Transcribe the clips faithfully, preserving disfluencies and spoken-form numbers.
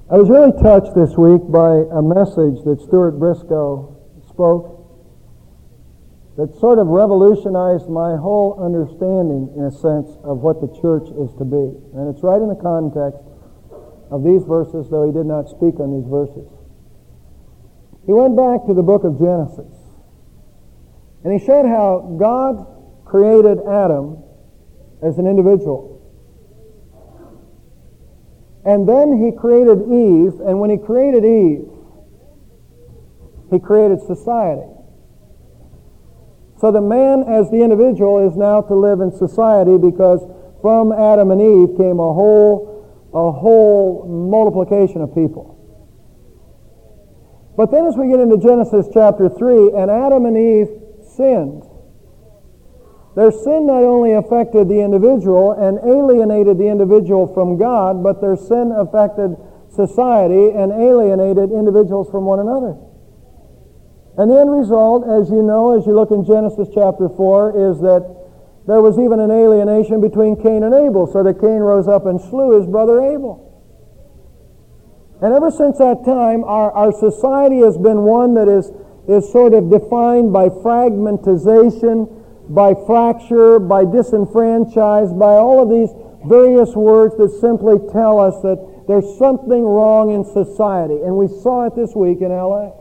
I was really touched this week by a message that Stuart Briscoe spoke that sort of revolutionized my whole understanding, in a sense, of what the church is to be. And it's right in the context of these verses, though he did not speak on these verses. He went back to the book of Genesis, and he showed how God created Adam as an individual. And then he created Eve, and when he created Eve, he created society. So the man as the individual is now to live in society, because from Adam and Eve came a whole, a whole multiplication of people. But then as we get into Genesis chapter three, and Adam and Eve sinned, their sin not only affected the individual and alienated the individual from God, but their sin affected society and alienated individuals from one another. And the end result, as you know, as you look in Genesis chapter four, is that there was even an alienation between Cain and Abel, so that Cain rose up and slew his brother Abel. And ever since that time, our, our society has been one that is, is sort of defined by fragmentization, by fracture, by disenfranchised, by all of these various words that simply tell us that there's something wrong in society. And we saw it this week in L A.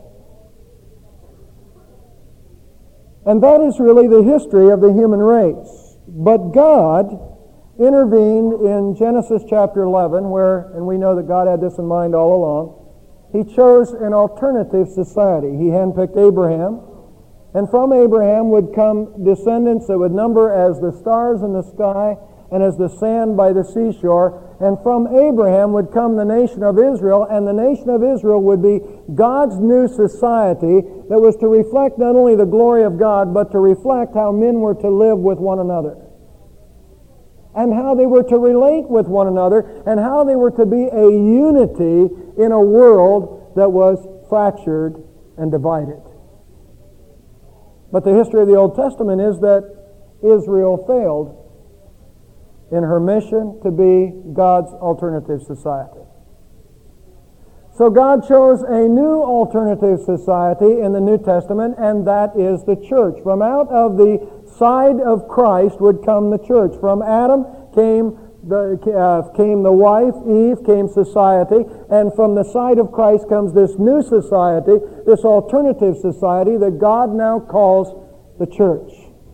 And that is really the history of the human race. But God intervened in Genesis chapter eleven, where, and we know that God had this in mind all along, He chose an alternative society. He handpicked Abraham, and from Abraham would come descendants that would number as the stars in the sky and as the sand by the seashore. And from Abraham would come the nation of Israel, and the nation of Israel would be God's new society that was to reflect not only the glory of God, but to reflect how men were to live with one another, and how they were to relate with one another, and how they were to be a unity in a world that was fractured and divided. But the history of the Old Testament is that Israel failed in her mission to be God's alternative society. So God chose a new alternative society in the New Testament, and that is the church. From out of the side of Christ would come the church. From Adam came the, uh, came the wife, Eve, came society, and from the side of Christ comes this new society, this alternative society that God now calls the church.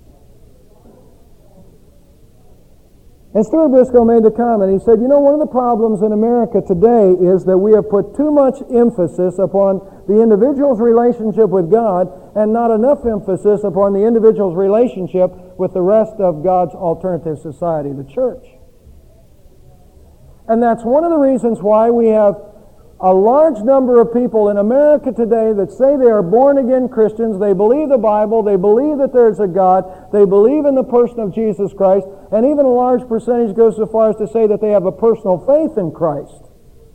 And Stuart Briscoe made the comment, he said, you know, one of the problems in America today is that we have put too much emphasis upon the individual's relationship with God and not enough emphasis upon the individual's relationship with the rest of God's alternative society, the church. And that's one of the reasons why we have a large number of people in America today that say they are born-again Christians, they believe the Bible, they believe that there's a God, they believe in the person of Jesus Christ, and even a large percentage goes so far as to say that they have a personal faith in Christ.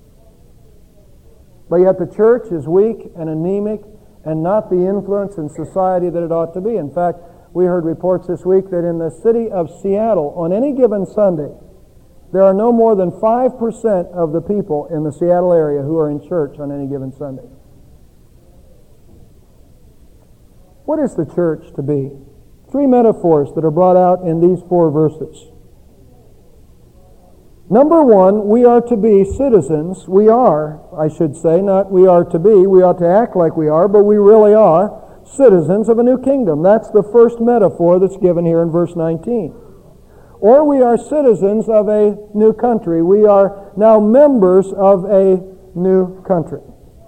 But yet the church is weak and anemic and not the influence in society that it ought to be. In fact, we heard reports this week that in the city of Seattle, on any given Sunday, there are no more than five percent of the people in the Seattle area who are in church on any given Sunday. What is the church to be? Three metaphors that are brought out in these four verses. Number one, we are to be citizens. We are, I should say, not we are to be. We ought to act like we are, but we really are citizens of a new kingdom. That's the first metaphor that's given here in verse nineteen. Or we are citizens of a new country. We are now members of a new country.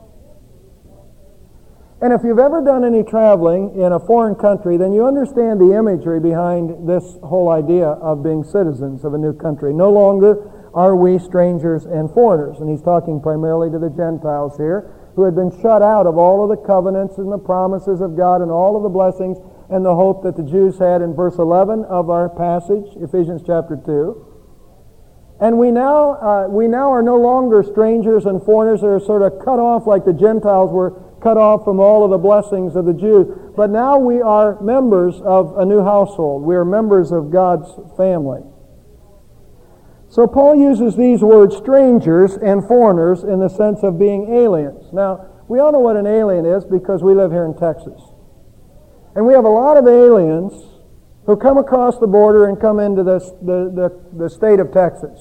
And if you've ever done any traveling in a foreign country, then you understand the imagery behind this whole idea of being citizens of a new country. No longer are we strangers and foreigners. And he's talking primarily to the Gentiles here, who had been shut out of all of the covenants and the promises of God and all of the blessings and the hope that the Jews had in verse eleven of our passage, Ephesians chapter two. And we now uh, we now are no longer strangers and foreigners that are sort of cut off like the Gentiles were cut off from all of the blessings of the Jews. But now we are members of a new household. We are members of God's family. So Paul uses these words, strangers and foreigners, in the sense of being aliens. Now, we all know what an alien is because we live here in Texas. And we have a lot of aliens who come across the border and come into this, the, the, the state of Texas.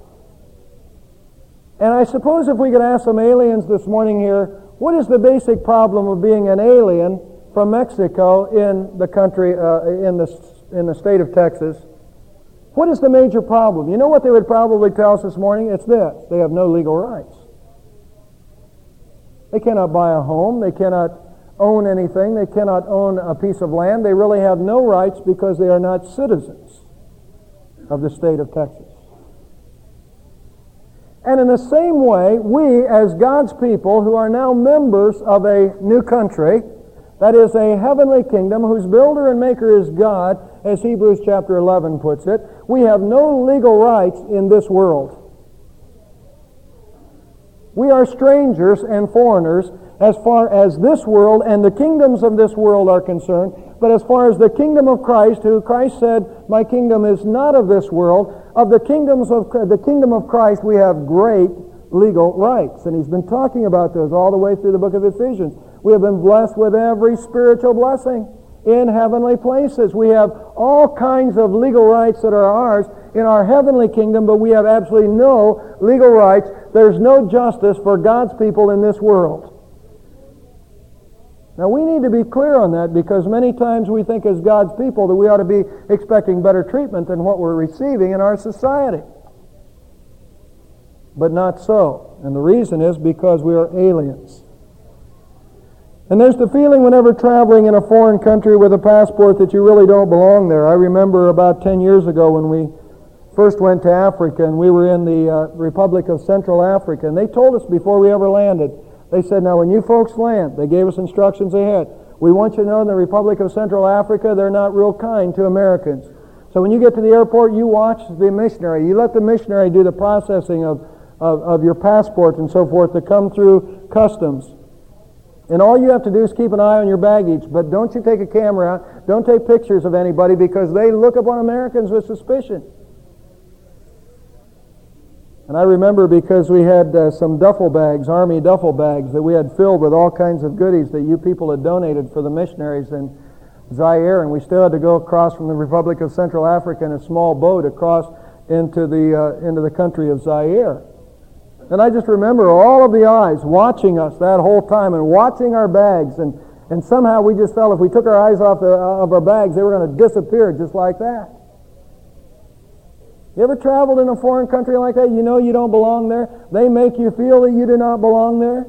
And I suppose if we could ask some aliens this morning here, what is the basic problem of being an alien from Mexico in the country, uh, in the in the state of Texas? What is the major problem? You know what they would probably tell us this morning? It's this: they have no legal rights. They cannot buy a home. They cannot own anything. They cannot own a piece of land. They really have no rights because they are not citizens of the state of Texas. And in the same way, we as God's people who are now members of a new country, that is a heavenly kingdom whose builder and maker is God, as Hebrews chapter eleven puts it, we have no legal rights in this world. We are strangers and foreigners as far as this world and the kingdoms of this world are concerned, but as far as the kingdom of Christ, who Christ said, "My kingdom is not of this world," of the kingdoms of the kingdom of Christ, we have great legal rights. And he's been talking about those all the way through the book of Ephesians. We have been blessed with every spiritual blessing in heavenly places. We have all kinds of legal rights that are ours in our heavenly kingdom, but we have absolutely no legal rights. There's no justice for God's people in this world. Now, we need to be clear on that, because many times we think as God's people that we ought to be expecting better treatment than what we're receiving in our society. But not so. And the reason is because we are aliens. And there's the feeling whenever traveling in a foreign country with a passport that you really don't belong there. I remember about ten years ago when we first went to Africa, and we were in the uh, Republic of Central Africa, and they told us before we ever landed, they said, "Now when you folks land," they gave us instructions ahead, "we want you to know in the Republic of Central Africa they're not real kind to Americans. So when you get to the airport, you watch the missionary. You let the missionary do the processing of, of, of your passport and so forth to come through customs. And all you have to do is keep an eye on your baggage, but don't you take a camera out, don't take pictures of anybody, because they look upon Americans with suspicion." And I remember, because we had uh, some duffel bags, army duffel bags, that we had filled with all kinds of goodies that you people had donated for the missionaries in Zaire, and we still had to go across from the Republic of Central Africa in a small boat across into the uh, into the country of Zaire. And I just remember all of the eyes watching us that whole time and watching our bags, and, and somehow we just felt if we took our eyes off the, of our bags, they were going to disappear just like that. You ever traveled in a foreign country like that? You know you don't belong there. They make you feel that you do not belong there.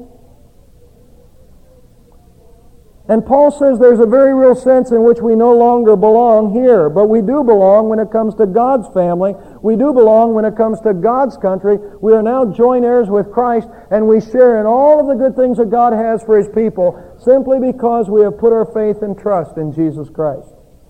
And Paul says there's a very real sense in which we no longer belong here, but we do belong when it comes to God's family. We do belong when it comes to God's country. We are now joint heirs with Christ, and we share in all of the good things that God has for His people simply because we have put our faith and trust in Jesus Christ.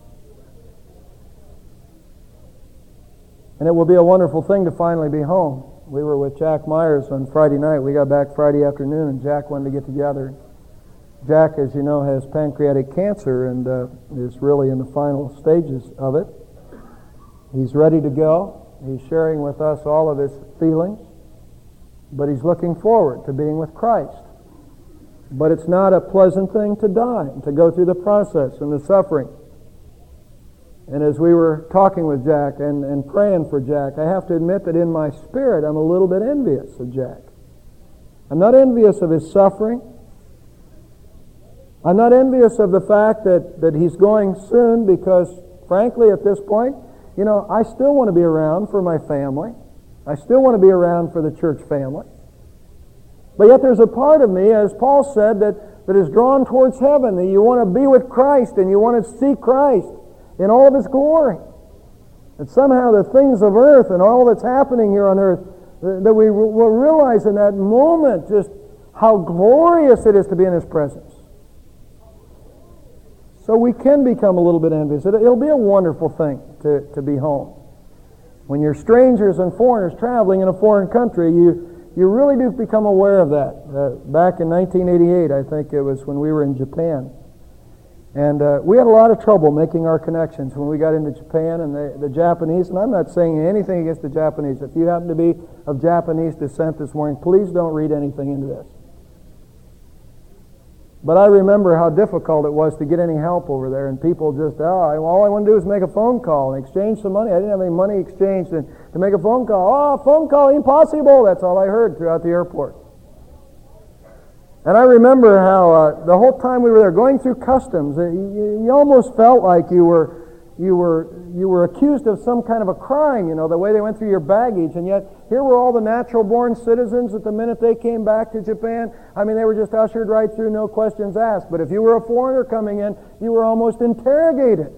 And it will be a wonderful thing to finally be home. We were with Jack Myers on Friday night. We got back Friday afternoon, and Jack wanted to get together. Jack, as you know, has pancreatic cancer and uh, is really in the final stages of it. He's ready to go. He's sharing with us all of his feelings, but he's looking forward to being with Christ. But it's not a pleasant thing to die, to go through the process and the suffering. And as we were talking with Jack and, and praying for Jack, I have to admit that in my spirit I'm a little bit envious of Jack. I'm not envious of his suffering. I'm not envious of the fact that, that he's going soon, because, frankly, at this point, you know, I still want to be around for my family. I still want to be around for the church family. But yet there's a part of me, as Paul said, that, that is drawn towards heaven, that you want to be with Christ and you want to see Christ in all of His glory. That somehow the things of earth and all that's happening here on earth, that we will realize in that moment just how glorious it is to be in His presence. So we can become a little bit envious. It'll be a wonderful thing to, to be home. When you're strangers and foreigners traveling in a foreign country, you, you really do become aware of that. Uh, back in nineteen eighty-eight, I think it was when we were in Japan. And uh, we had a lot of trouble making our connections when we got into Japan and the, the Japanese. And I'm not saying anything against the Japanese. If you happen to be of Japanese descent this morning, please don't read anything into this. But I remember how difficult it was to get any help over there. And people just, oh, all I want to do is make a phone call and exchange some money. I didn't have any money exchanged and to make a phone call. Oh, phone call, impossible. That's all I heard throughout the airport. And I remember how uh, the whole time we were there, going through customs, uh, you, you almost felt like you were you were you were accused of some kind of a crime. You know, the way they went through your baggage, and yet here were all the natural-born citizens. At the minute they came back to Japan, I mean, they were just ushered right through, no questions asked. But if you were a foreigner coming in, you were almost interrogated.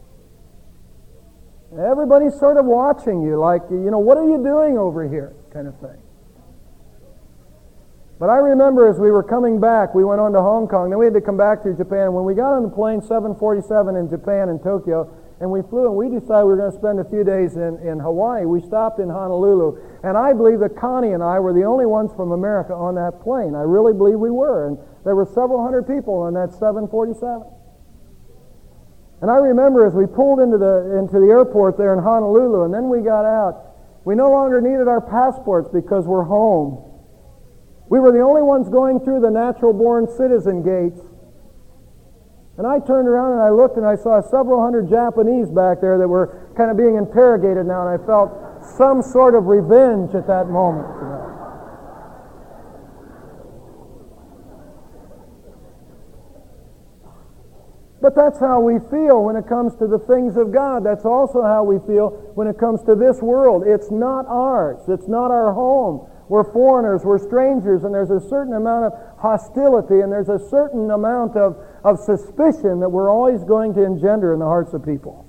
Everybody's sort of watching you, like, you know, what are you doing over here, kind of thing. But I remember as we were coming back, we went on to Hong Kong, then we had to come back to Japan. When we got on the plane, seven forty-seven in Japan, in Tokyo, and we flew, and we decided we were going to spend a few days in, in Hawaii. We stopped in Honolulu, and I believe that Connie and I were the only ones from America on that plane. I really believe we were, and there were several hundred people on that seven forty-seven. And I remember as we pulled into the into the airport there in Honolulu, and then we got out, we no longer needed our passports because we're home. We were the only ones going through the natural-born citizen gates. And I turned around and I looked and I saw several hundred Japanese back there that were kind of being interrogated now, and I felt some sort of revenge at that moment. You know. But that's how we feel when it comes to the things of God. That's also how we feel when it comes to this world. It's not ours. It's not our home. We're foreigners, we're strangers, and there's a certain amount of hostility, and there's a certain amount of, of suspicion that we're always going to engender in the hearts of people.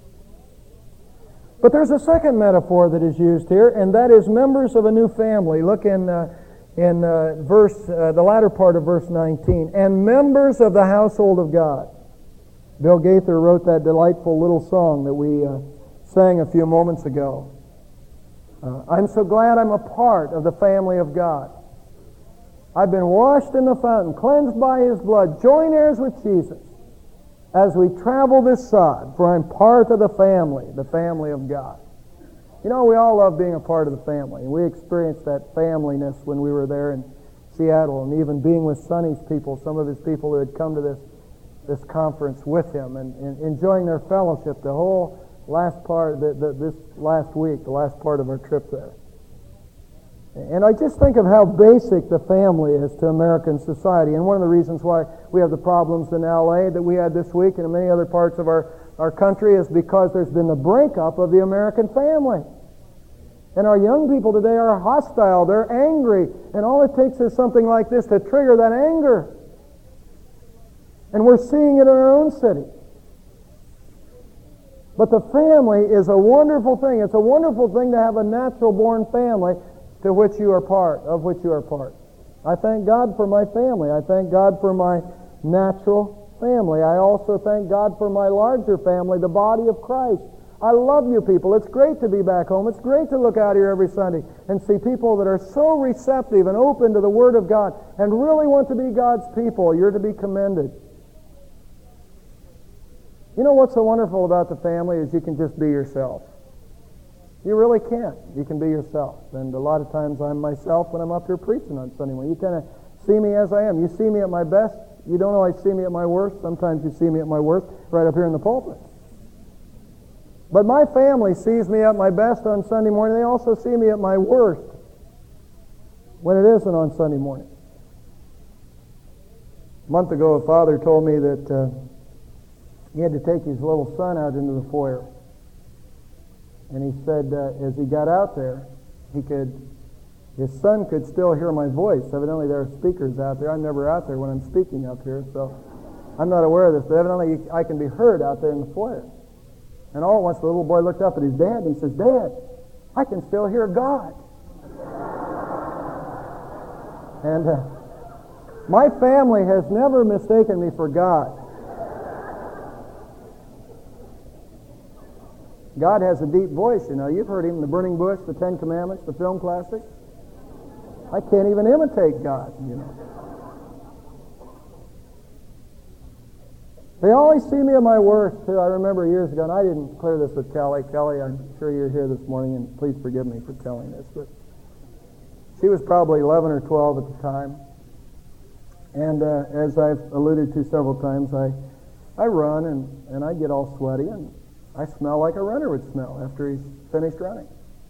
But there's a second metaphor that is used here, and that is members of a new family. Look in uh, in uh, verse uh, the latter part of verse nineteen. And members of the household of God. Bill Gaither wrote that delightful little song that we uh, sang a few moments ago. Uh, I'm so glad I'm a part of the family of God. I've been washed in the fountain, cleansed by His blood, joint heirs with Jesus as we travel this sod, for I'm part of the family, the family of God. You know, we all love being a part of the family. We experienced that familyness when we were there in Seattle, and even being with Sonny's people, some of his people who had come to this, this conference with him, and, and enjoying their fellowship the whole last part, the, the, this last week, the last part of our trip there. And I just think of how basic the family is to American society. And one of the reasons why we have the problems in L A that we had this week and in many other parts of our, our country is because there's been the breakup of the American family. And our young people today are hostile, they're angry, and all it takes is something like this to trigger that anger. And we're seeing it in our own city. But the family is a wonderful thing. It's a wonderful thing to have a natural-born family to which you are part, of which you are part. I thank God for my family. I thank God for my natural family. I also thank God for my larger family, the body of Christ. I love you people. It's great to be back home. It's great to look out here every Sunday and see people that are so receptive and open to the Word of God and really want to be God's people. You're to be commended. You know what's so wonderful about the family is you can just be yourself. You really can. You can be yourself. And a lot of times I'm myself when I'm up here preaching on Sunday morning. You kind of see me as I am. You see me at my best. You don't always see me at my worst. Sometimes you see me at my worst right up here in the pulpit. But my family sees me at my best on Sunday morning. They also see me at my worst when it isn't on Sunday morning. A month ago, a father told me that uh, he had to take his little son out into the foyer. And he said uh, as he got out there, he could, his son could still hear my voice. Evidently there are speakers out there. I'm never out there when I'm speaking up here, so I'm not aware of this. But evidently I can be heard out there in the foyer. And all at once the little boy looked up at his dad and he says, "Dad, I can still hear God." And uh, my family has never mistaken me for God. God has a deep voice, you know. You've heard Him in The Burning Bush, The Ten Commandments, the film classic. I can't even imitate God, you know. They always see me at my worst, too. I remember years ago, and I didn't clear this with Kelly. Kelly, I'm sure you're here this morning, and please forgive me for telling this, but she was probably eleven or twelve at the time. And uh, as I've alluded to several times, I, I run, and, and I get all sweaty, and I smell like a runner would smell after he's finished running.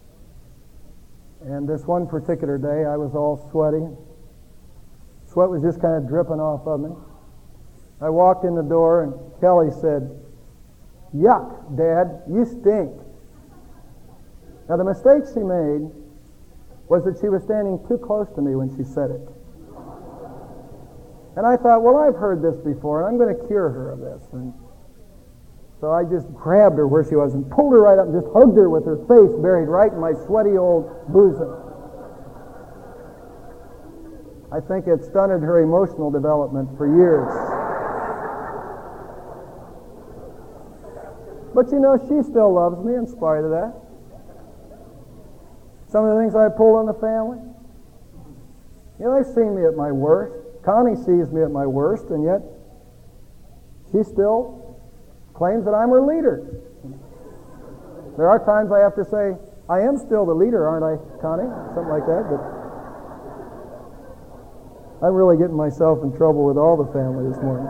And this one particular day, I was all sweaty. Sweat was just kind of dripping off of me. I walked in the door, and Kelly said, "Yuck, Dad, you stink." Now, the mistake she made was that she was standing too close to me when she said it. And I thought, well, I've heard this before, and I'm going to cure her of this. And so I just grabbed her where she was and pulled her right up and just hugged her with her face buried right in my sweaty old bosom. I think it stunted her emotional development for years. But you know, she still loves me in spite of that. Some of the things I pulled on the family. You know, they've seen me at my worst. Connie sees me at my worst, and yet she still claims that I'm her leader. There are times I have to say, I am still the leader, aren't I, Connie? Something like that. But I'm really getting myself in trouble with all the family this morning.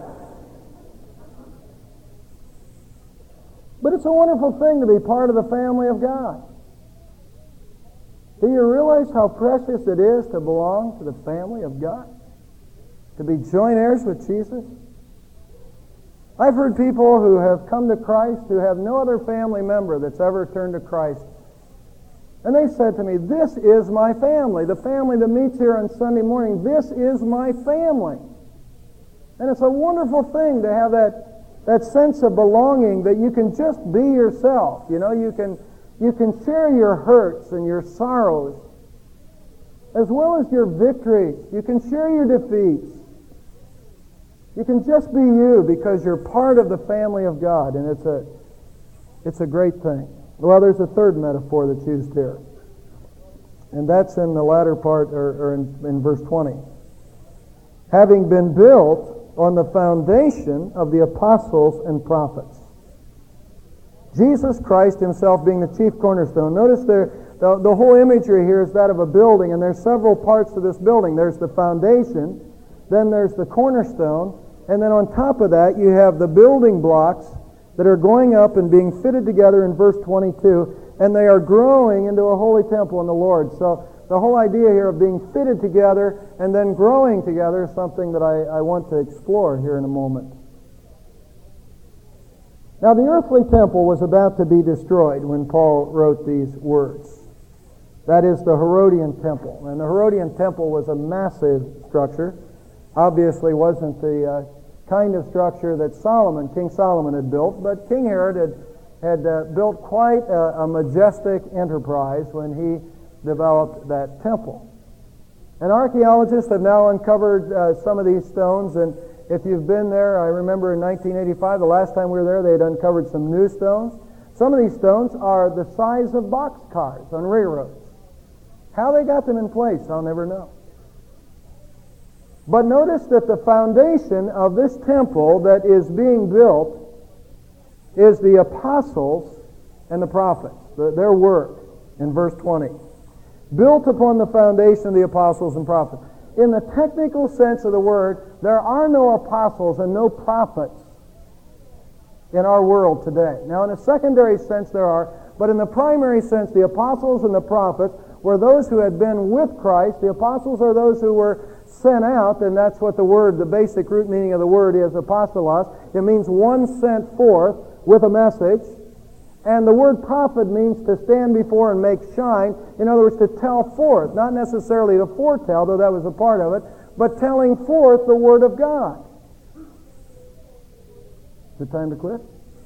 But it's a wonderful thing to be part of the family of God. Do you realize how precious it is to belong to the family of God? To be joint heirs with Jesus? I've heard people who have come to Christ who have no other family member that's ever turned to Christ. And they said to me, "This is my family. The family that meets here on Sunday morning, this is my family." And it's a wonderful thing to have that, that sense of belonging that you can just be yourself. You know, you can, you can share your hurts and your sorrows as well as your victories. You can share your defeats. You can just be you because you're part of the family of God, and it's a, it's a great thing. Well, there's a third metaphor that's used here, and that's in the latter part, or, or in, in verse twenty. Having been built on the foundation of the apostles and prophets. Jesus Christ himself being the chief cornerstone. Notice there, the, the whole imagery here is that of a building, and there's several parts to this building. There's the foundation, then there's the cornerstone, and then on top of that you have the building blocks that are going up and being fitted together in verse twenty-two, and they are growing into a holy temple in the Lord. So the whole idea here of being fitted together and then growing together is something that I, I want to explore here in a moment. Now, the earthly temple was about to be destroyed when Paul wrote these words. That is the Herodian temple. And the Herodian temple was a massive structure. Obviously wasn't the uh, kind of structure that Solomon, King Solomon had built, but King Herod had, had uh, built quite a, a majestic enterprise when he developed that temple. And archaeologists have now uncovered uh, some of these stones, and if you've been there, I remember in nineteen eighty-five, the last time we were there, they had uncovered some new stones. Some of these stones are the size of boxcars on railroads. How they got them in place, I'll never know. But notice that the foundation of this temple that is being built is the apostles and the prophets, the, their work in verse twenty. Built upon the foundation of the apostles and prophets. In the technical sense of the word, there are no apostles and no prophets in our world today. Now, in a secondary sense there are, but in the primary sense, the apostles and the prophets were those who had been with Christ. The apostles are those who were sent out, and that's what the word, the basic root meaning of the word is apostolos. It means one sent forth with a message. And the word prophet means to stand before and make shine. In other words, to tell forth, not necessarily to foretell, though that was a part of it, but telling forth the word of God. Is it time to quit?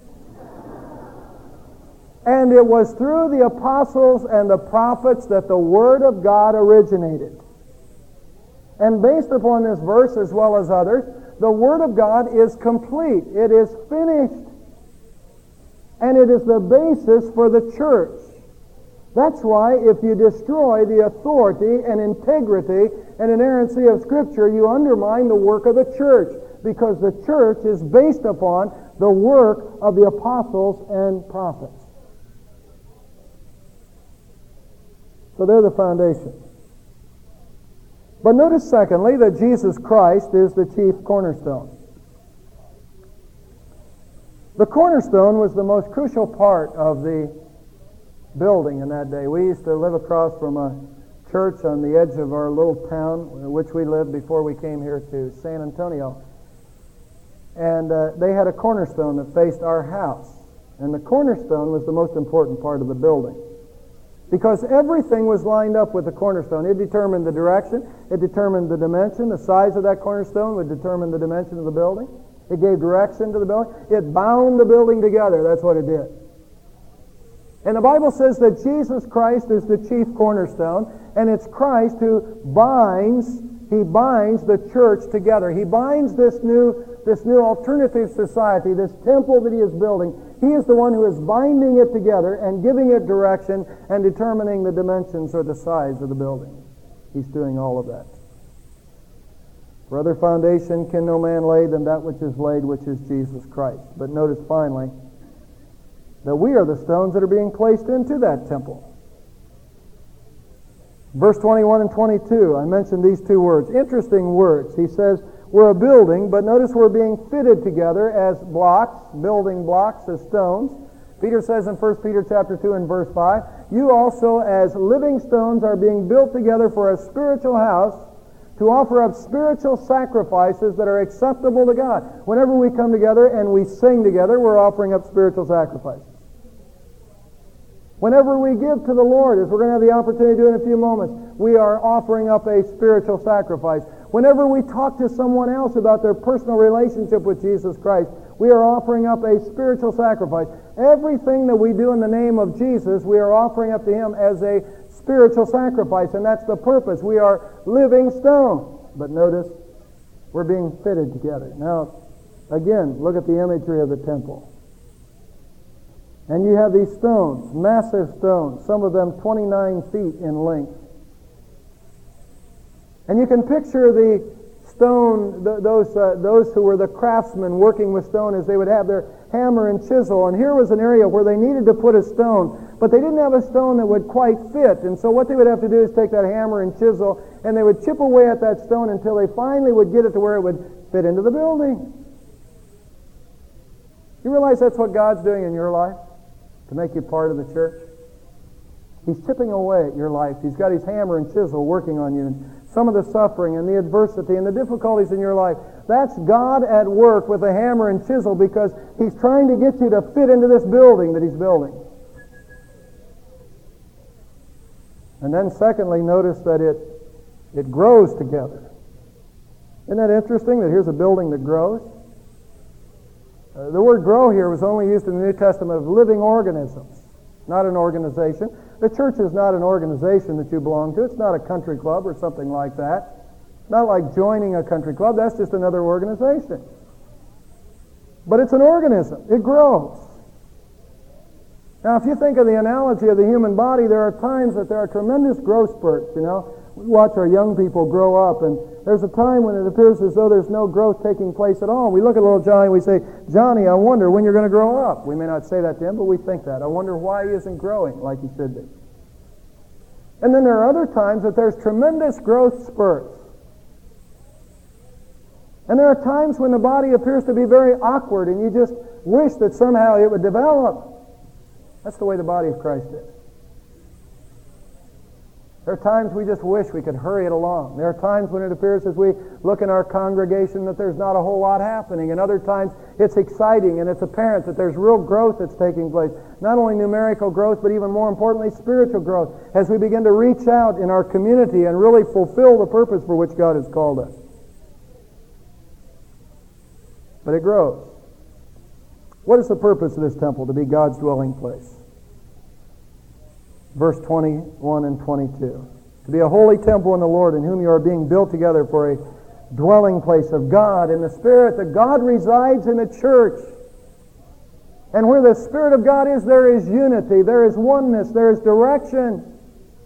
And it was through the apostles and the prophets that the word of God originated. And based upon this verse as well as others, the word of God is complete. It is finished. And it is the basis for the church. That's why if you destroy the authority and integrity and inerrancy of Scripture, you undermine the work of the church. because the church is based upon the work of the apostles and prophets. So they're the foundation. But notice secondly that Jesus Christ is the chief cornerstone. The cornerstone was the most crucial part of the building in that day. We used to live across from a church on the edge of our little town, in which we lived before we came here to San Antonio. And uh, they had a cornerstone that faced our house. And the cornerstone was the most important part of the building, because everything was lined up with the cornerstone. It determined the direction, it determined the dimension, the size of that cornerstone would determine the dimension of the building. It gave direction to the building. It bound the building together. That's what it did. And the Bible says that Jesus Christ is the chief cornerstone, and it's Christ who binds, he binds the church together. He binds this new, this new alternative society, this temple that he is building. He is the one who is binding it together and giving it direction and determining the dimensions or the size of the building. He's doing all of that. For other foundation can no man lay than that which is laid, which is Jesus Christ. But notice finally that we are the stones that are being placed into that temple. Verse twenty-one and twenty-two, I mentioned these two words. Interesting words. He says, we're a building, but notice we're being fitted together as blocks, building blocks as stones. Peter says in First Peter chapter two and verse five, you also as living stones are being built together for a spiritual house, to offer up spiritual sacrifices that are acceptable to God. Whenever we come together and we sing together, we're offering up spiritual sacrifices. Whenever we give to the Lord, as we're going to have the opportunity to do in a few moments, we are offering up a spiritual sacrifice. Whenever we talk to someone else about their personal relationship with Jesus Christ, we are offering up a spiritual sacrifice. Everything that we do in the name of Jesus, we are offering up to Him as a spiritual sacrifice, and that's the purpose. We are living stones. But notice, we're being fitted together. Now, again, look at the imagery of the temple. And you have these stones, massive stones, some of them twenty-nine feet in length. And you can picture the stone, th- those uh, those who were the craftsmen working with stone, as they would have their hammer and chisel. And here was an area where they needed to put a stone, but they didn't have a stone that would quite fit. And so what they would have to do is take that hammer and chisel, and they would chip away at that stone until they finally would get it to where it would fit into the building. You realize that's what God's doing in your life, to make you part of the church? He's chipping away at your life. He's got his hammer and chisel working on you. And some of the suffering and the adversity and the difficulties in your life, that's God at work with a hammer and chisel, because He's trying to get you to fit into this building that He's building. And then secondly, notice that it, it grows together. Isn't that interesting that here's a building that grows? Uh, the word grow here was only used in the New Testament of living organisms, not an organization. The church is not an organization that you belong to. It's not a country club or something like that. It's not like joining a country club. That's just another organization. But it's an organism. It grows. Now, if you think of the analogy of the human body, there are times that there are tremendous growth spurts, you know. We watch our young people grow up, and there's a time when it appears as though there's no growth taking place at all. We look at little Johnny, we say, Johnny, I wonder when you're going to grow up. We may not say that to him, but we think that. I wonder why he isn't growing like he should be. And then there are other times that there's tremendous growth spurts. And there are times when the body appears to be very awkward, and you just wish that somehow it would develop. That's the way the body of Christ is. There are times we just wish we could hurry it along. There are times when it appears as we look in our congregation that there's not a whole lot happening. And other times it's exciting and it's apparent that there's real growth that's taking place. Not only numerical growth, but even more importantly, spiritual growth, as we begin to reach out in our community and really fulfill the purpose for which God has called us. But it grows. What is the purpose of this temple? To be God's dwelling place. Verse twenty-one and twenty-two. To be a holy temple in the Lord, in whom you are being built together for a dwelling place of God in the Spirit, that God resides in the church. And where the Spirit of God is, there is unity, there is oneness, there is direction,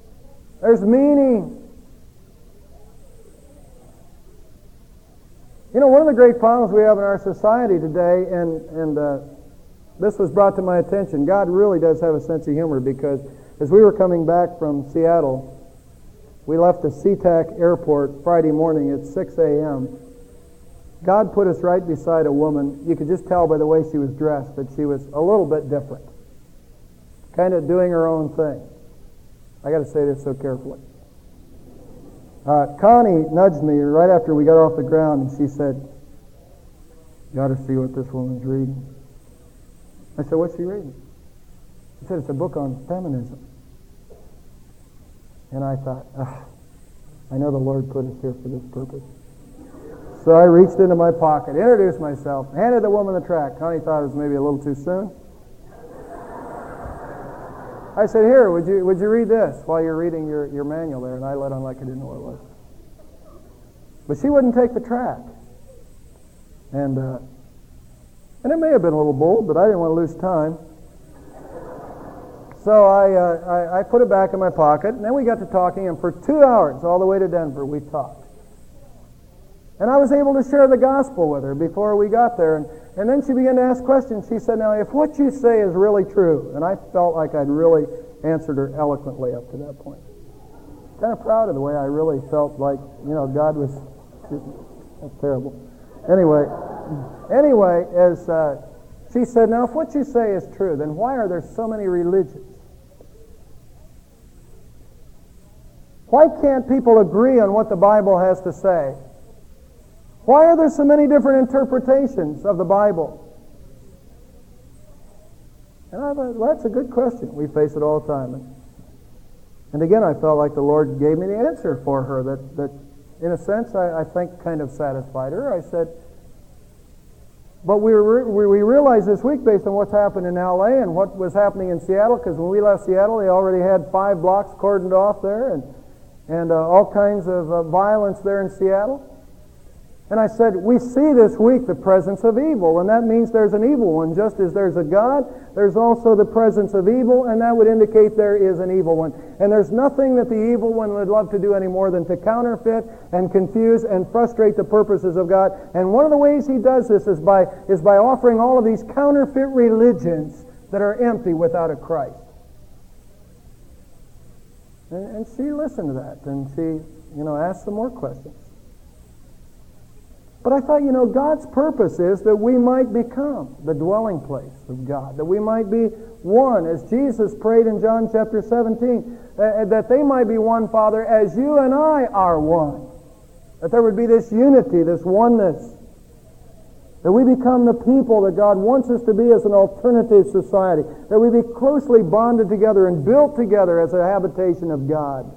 there's meaning. You know, one of the great problems we have in our society today, and, and uh, this was brought to my attention, God really does have a sense of humor, because as we were coming back from Seattle, we left the SeaTac airport Friday morning at six a.m. God put us right beside a woman. You could just tell by the way she was dressed that she was a little bit different, kind of doing her own thing. I got to say this so carefully. Uh, Connie nudged me right after we got off the ground, and she said, "You ought to see what this woman's reading." I said, "What's she reading?" She said, "It's a book on feminism." And I thought, ah, I know the Lord put us here for this purpose. So I reached into my pocket, introduced myself, handed the woman the tract. Connie thought it was maybe a little too soon. I said, "Here, would you would you read this while you're reading your, your manual there?" And I let on like I didn't know what it was. But she wouldn't take the tract. And uh, and it may have been a little bold, but I didn't want to lose time. So I, uh, I I put it back in my pocket, and then we got to talking, and for two hours, all the way to Denver, we talked. And I was able to share the gospel with her before we got there. And, and then she began to ask questions. She said, "Now, if what you say is really true," and I felt like I'd really answered her eloquently up to that point. Kind of proud of the way I really felt like, you know, God was, that's terrible. Anyway, anyway, as uh, she said, "Now, if what you say is true, then why are there so many religions? Why can't people agree on what the Bible has to say? Why are there so many different interpretations of the Bible?" And I thought, well, that's a good question. We face it all the time. And, and again, I felt like the Lord gave me the answer for her that, that in a sense, I, I think kind of satisfied her. I said, but we, were, we, we realized this week, based on what's happened in L A and what was happening in Seattle, because when we left Seattle, they already had five blocks cordoned off there, and, and uh, all kinds of uh, violence there in Seattle. And I said, we see this week the presence of evil, and that means there's an evil one. Just as there's a God, there's also the presence of evil, and that would indicate there is an evil one. And there's nothing that the evil one would love to do any more than to counterfeit and confuse and frustrate the purposes of God. And one of the ways he does this is by, is by offering all of these counterfeit religions that are empty without a Christ. And, and she listened to that, and she, you know, asked some more questions. But I thought, you know, God's purpose is that we might become the dwelling place of God, that we might be one, as Jesus prayed in John chapter seventeen, uh, that they might be one, Father, as you and I are one. That there would be this unity, this oneness, that we become the people that God wants us to be as an alternative society, that we be closely bonded together and built together as a habitation of God.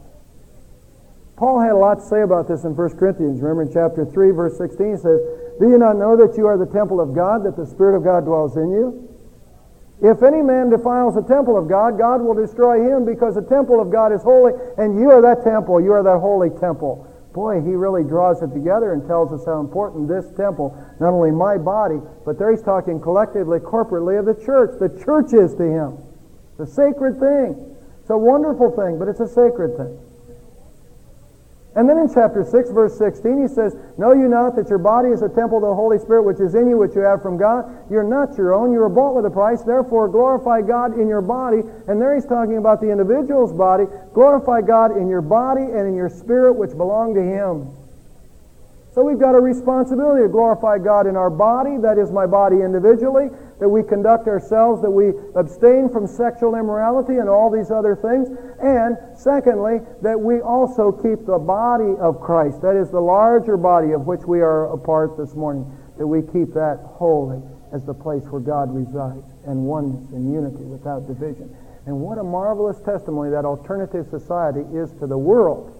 Paul had a lot to say about this in First Corinthians. Remember in chapter three, verse sixteen, he says, "Do you not know that you are the temple of God, that the Spirit of God dwells in you? If any man defiles the temple of God, God will destroy him, because the temple of God is holy, and you are that temple, you are that holy temple." Boy, he really draws it together and tells us how important this temple, not only my body, but there he's talking collectively, corporately of the church. The church is to him. It's a sacred thing. It's a wonderful thing, but it's a sacred thing. And then in chapter six, verse sixteen, he says, "Know you not that your body is a temple of the Holy Spirit which is in you, which you have from God? You're not your own. You were bought with a price. Therefore glorify God in your body." And there he's talking about the individual's body. Glorify God in your body and in your spirit, which belong to him. So we've got a responsibility to glorify God in our body, that is my body individually, that we conduct ourselves, that we abstain from sexual immorality and all these other things, and secondly, that we also keep the body of Christ, that is the larger body of which we are a part this morning, that we keep that holy as the place where God resides, and oneness and unity without division. And what a marvelous testimony that alternative society is to the world,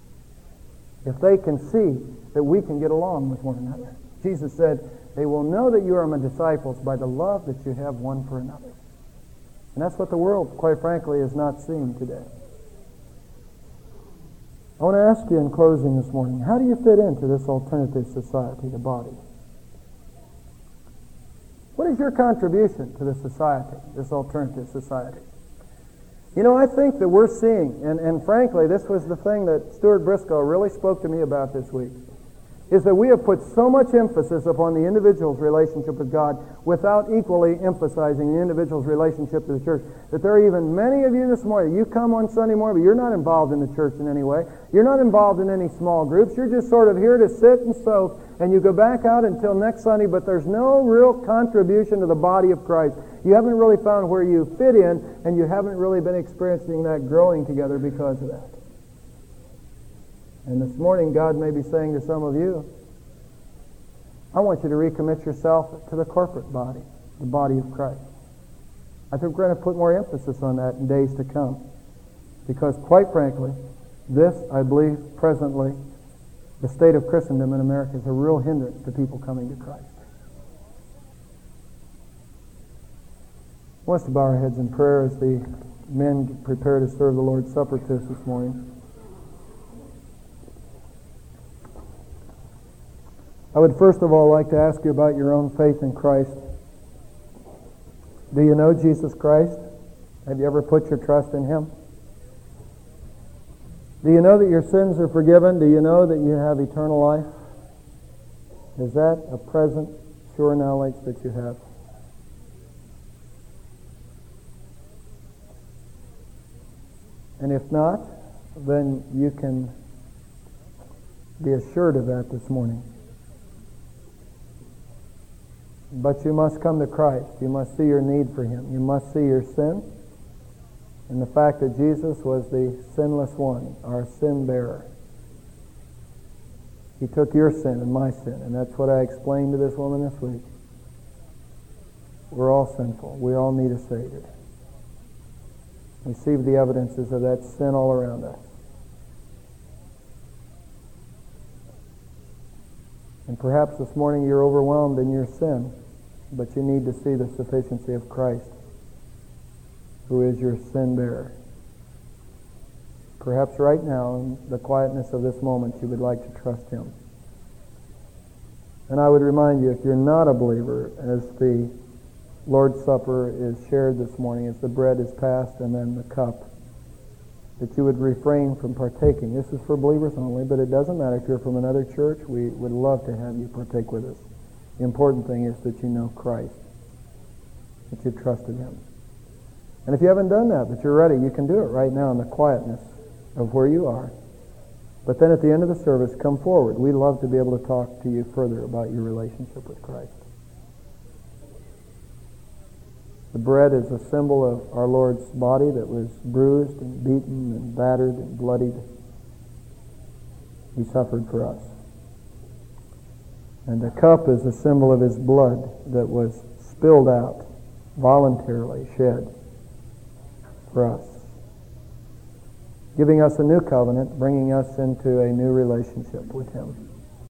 if they can see that we can get along with one another. Jesus said, "They will know that you are my disciples by the love that you have one for another." And that's what the world, quite frankly, is not seeing today. I want to ask you in closing this morning, how do you fit into this alternative society, the body? What is your contribution to this society, this alternative society? You know, I think that we're seeing, and, and frankly, this was the thing that Stuart Briscoe really spoke to me about this week. is that we have put so much emphasis upon the individual's relationship with God without equally emphasizing the individual's relationship to the church. That there are even many of you this morning, you come on Sunday morning, but you're not involved in the church in any way. You're not involved in any small groups. You're just sort of here to sit and soak, and you go back out until next Sunday, but there's no real contribution to the body of Christ. You haven't really found where you fit in, and you haven't really been experiencing that growing together because of that. And this morning, God may be saying to some of you, I want you to recommit yourself to the corporate body, the body of Christ. I think we're going to put more emphasis on that in days to come. Because quite frankly, this, I believe, presently, the state of Christendom in America is a real hindrance to people coming to Christ. I want us to bow our heads in prayer as the men prepare to serve the Lord's Supper to us this morning. I would first of all like to ask you about your own faith in Christ. Do you know Jesus Christ? Have you ever put your trust in Him? Do you know that your sins are forgiven? Do you know that you have eternal life? Is that a present, sure knowledge that you have? And if not, then you can be assured of that this morning. But you must come to Christ. You must see your need for Him. You must see your sin and the fact that Jesus was the sinless one, our sin bearer. He took your sin and my sin, and that's what I explained to this woman this week. We're all sinful. We all need a Savior. We see the evidences of that sin all around us. And perhaps this morning you're overwhelmed in your sin, but you need to see the sufficiency of Christ, who is your sin bearer. Perhaps right now, in the quietness of this moment, you would like to trust Him. And I would remind you, if you're not a believer, as the Lord's Supper is shared this morning, as the bread is passed and then the cup, that you would refrain from partaking. This is for believers only, but it doesn't matter if you're from another church. We would love to have you partake with us. The important thing is that you know Christ, that you've trusted Him. And if you haven't done that, but you're ready, you can do it right now in the quietness of where you are. But then at the end of the service, come forward. We'd love to be able to talk to you further about your relationship with Christ. The bread is a symbol of our Lord's body that was bruised and beaten and battered and bloodied. He suffered for us. And the cup is a symbol of His blood that was spilled out, voluntarily shed for us, giving us a new covenant, bringing us into a new relationship with Him.